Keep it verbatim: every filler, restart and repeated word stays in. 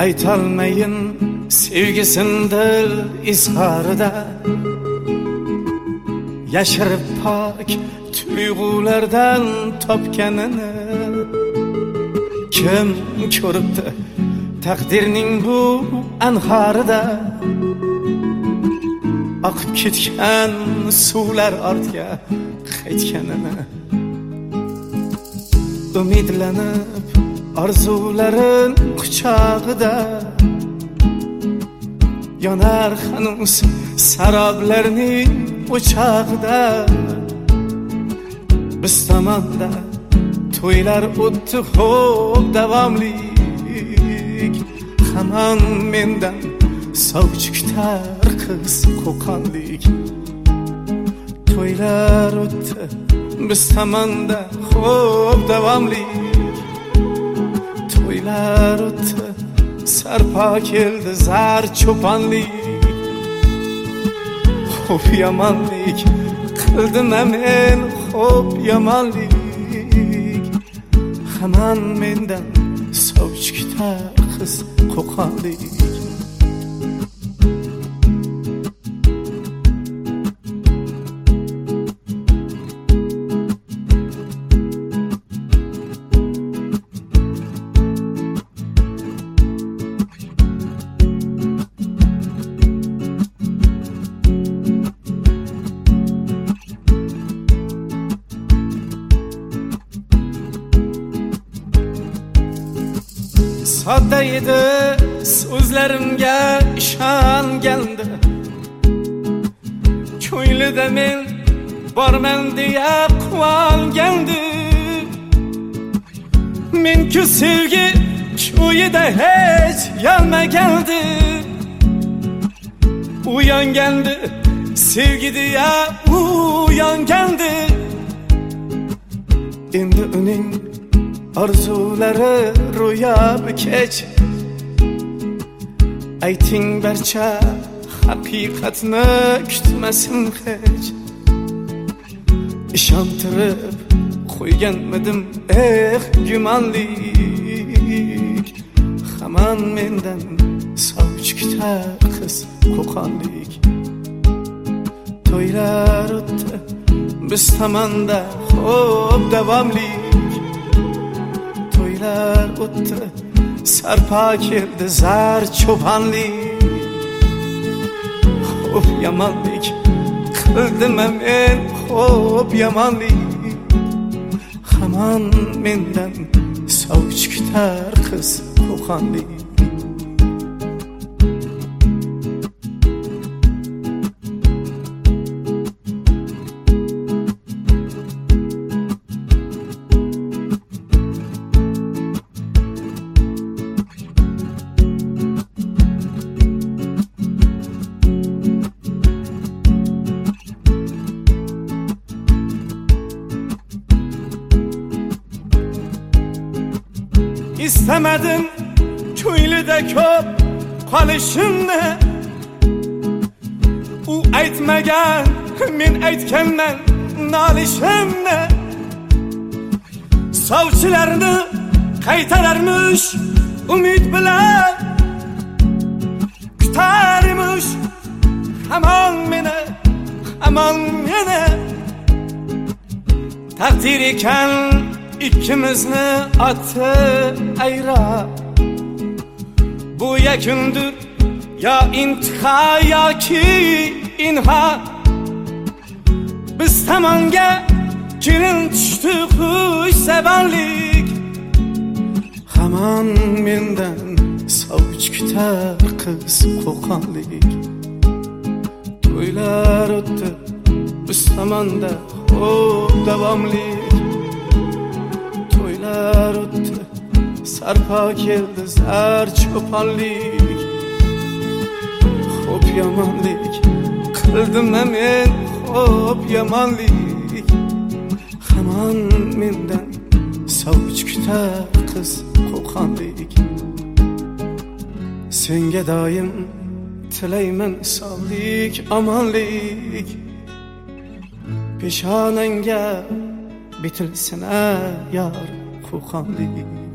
aytolmayin sevgisindir izharida, yashirib pok tuyg'ulardan topganini. Kim ko'ribdi taqdirning bu anharida, oqib ketgan suvlar ortga qaytganini. Umidlanib orzularin quchog'ida, yonar hanuz saroblarning o'chog'ida. Biz tomonda to'ylar o'tdi xo'p davomlik, hamon mendan sovchi kutar qiz qo'qonlik. To'ylar o'tdi biz tomonda xo'p davomlik, to'ylar o'tdi sarpo keldi zar cho'ponlik. Xo'p yomonlik qildim men, xo'p yomonlik, hamon mendan sovchi kutar qiz qo'qonlik. Sodda edi so'zlarimga ishongandi, ko'nglida men borman deya quvongandi. Men-ku sevgi ko'yida hech yonmagandi, uyongandi sevgi deya uyongandi. Endi uning arzulari ro'yobi kech, ayting barcha haqiqatni kutmasin hech. Ishontirib qo'yganmidim eh gumonlik, hamon mendan sovchi kutar qiz qo'qonlik. To'ylar o'tdi biz tomonda xo'p davomlik, to'ylar o'tdi sarpo keldi zar cho'ponlik. Xo'p yomonlik qildim men, xo'p yomonlik, hamon mendan sovchi kutar qiz qo'qonlik. İstemedim ko'nglida ko'p qolishimni, u aytmagan men aytganman nolishimni. Sovchilarni qaytararmish umid bilan, kutarmish hamon meni, hamon meni. Taqdir ekan ikkimizni otdi ayrab, bu yakundir yo intiho yoki inho. Biz tomonga kelin tushdi xushsabanlik, hamon mendan sovchi kutar qiz qo'qonlik. To'ylar o'tdi biz tomonda xo'p davomlik, to'ylar o'tdi sarpo keldi zar cho'ponlik. Xo'p yomonlik qildim men, xo'p yomonlik, hamon mendan sovchi kutar qiz qo'qonlik. Senga doim tilayman sog'lik omonlik, peshonangga bitilsin yor qo'qonlik.